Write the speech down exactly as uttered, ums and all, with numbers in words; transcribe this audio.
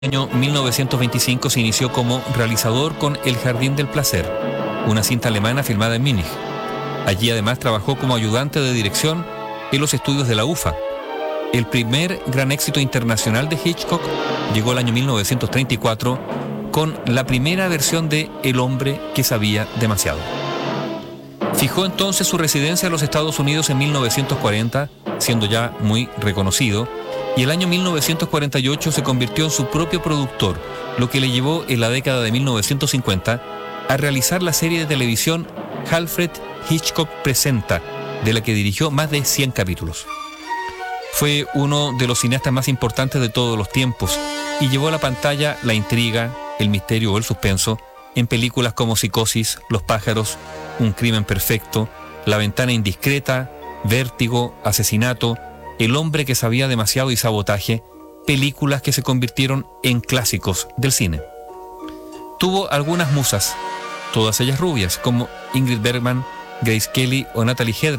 año mil novecientos veinticinco se inició como realizador con El Jardín del Placer, una cinta alemana filmada en Múnich. Allí además trabajó como ayudante de dirección en los estudios de la U F A. El primer gran éxito internacional de Hitchcock llegó el año mil novecientos treinta y cuatro con la primera versión de El hombre que sabía demasiado. Fijó entonces su residencia en los Estados Unidos en mil novecientos cuarenta, siendo ya muy reconocido, y el año mil novecientos cuarenta y ocho se convirtió en su propio productor, lo que le llevó en la década de mil novecientos cincuenta a realizar la serie de televisión Alfred Hitchcock Presenta, de la que dirigió más de cien capítulos. Fue uno de los cineastas más importantes de todos los tiempos y llevó a la pantalla la intriga, el misterio o el suspenso en películas como Psicosis, Los pájaros, Un crimen perfecto, La ventana indiscreta, Vértigo, Asesinato, El hombre que sabía demasiado y Sabotaje, películas que se convirtieron en clásicos del cine. Tuvo algunas musas, todas ellas rubias, como Ingrid Bergman, Grace Kelly o Natalie Hedren.